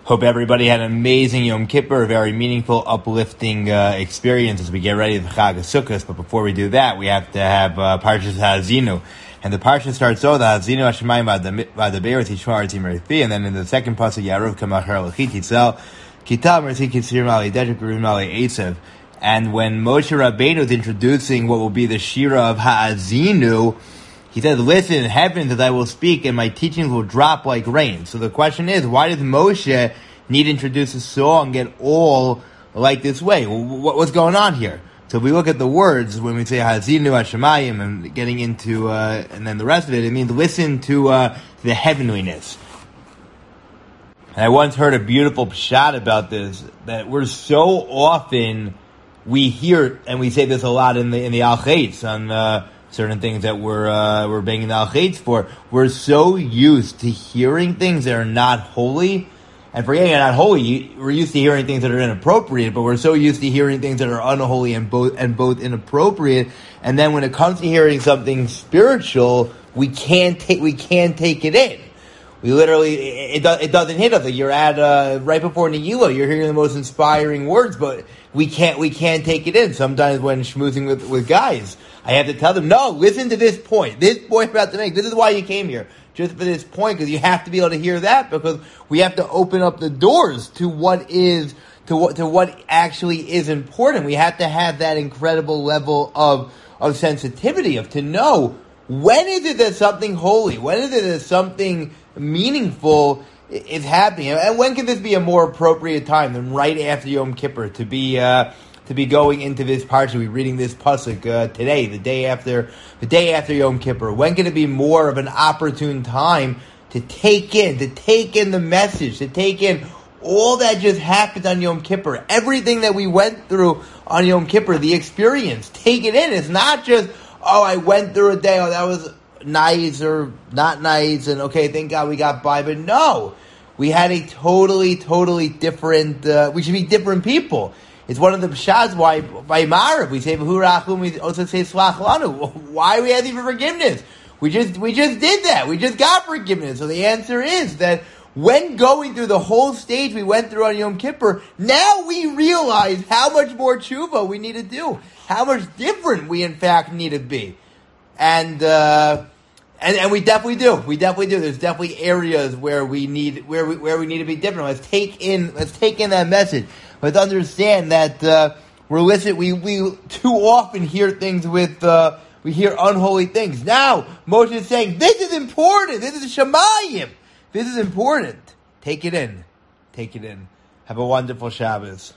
Hope everybody had an amazing Yom Kippur, a very meaningful, uplifting experience as we get ready for Chag HaSukkos. But before we do that, we have to have Parshas Ha'azinu. And the Parsha starts so, the Ha'azinu Hashemayim V'adaber Tishmar Tzimerifi, and then in the second pasuk, Yaruv Kamachar L'chit Yitzel, Kitab Merzi Kitzir Mali Dejek Rurim Mali Eitzev. And when Moshe Rabbeinu is introducing what will be the Shira of Ha'azinu, he said, listen in heaven that I will speak and my teachings will drop like rain. So the question is, why does Moshe need to introduce a song get all like this way? What's going on here? So if we look at the words, when we say Hazinu Hashemayim and getting into, and then the rest of it, it means listen to the heavenliness. And I once heard a beautiful pshat about this, that we're so often, we hear, and we say this a lot in the Al-Chetz, on, certain things that we're banging the al-chetz for. We're so used to hearing things that are not holy, and forgetting they're not holy, we're used to hearing things that are inappropriate, but we're so used to hearing things that are unholy and both inappropriate, and then when it comes to hearing something spiritual, we can't take it in. We literally, it doesn't hit us. Like you're at, right before Nehila, you're hearing the most inspiring words, but we can't take it in. Sometimes when schmoozing with guys, I have to tell them, no, listen to this point. This point I'm about to make. This is why you came here. Just for this point, because you have to be able to hear that, because we have to open up the doors to what actually is important. We have to have that incredible level of sensitivity, to know when is it that something holy, when is it that something meaningful is happening, and when can this be a more appropriate time than right after Yom Kippur to be going into this parsha, we're reading this pasuk today, the day after Yom Kippur. When can it be more of an opportune time to take in the message, to take in all that just happened on Yom Kippur, everything that we went through on Yom Kippur, the experience, take it in. It's not just, oh, I went through a day, oh, that was nice or not nice, and okay, thank God we got by, but no, we had a totally different, we should be different people. It's one of the pshas why by Marav we say v'hurachum, we also say slach lanu. Why are we asking for forgiveness? We just did that. We just got forgiveness. So the answer is that when going through the whole stage we went through on Yom Kippur, now we realize how much more tshuva we need to do, how much different we in fact need to be, and we definitely do. We definitely do. There's definitely areas where we need to be different. Let's take in that message. Let's understand that we're listening. We too often hear things we hear unholy things. Now Moshe is saying this is important. This is Shemayim. This is important. Take it in. Have a wonderful Shabbos.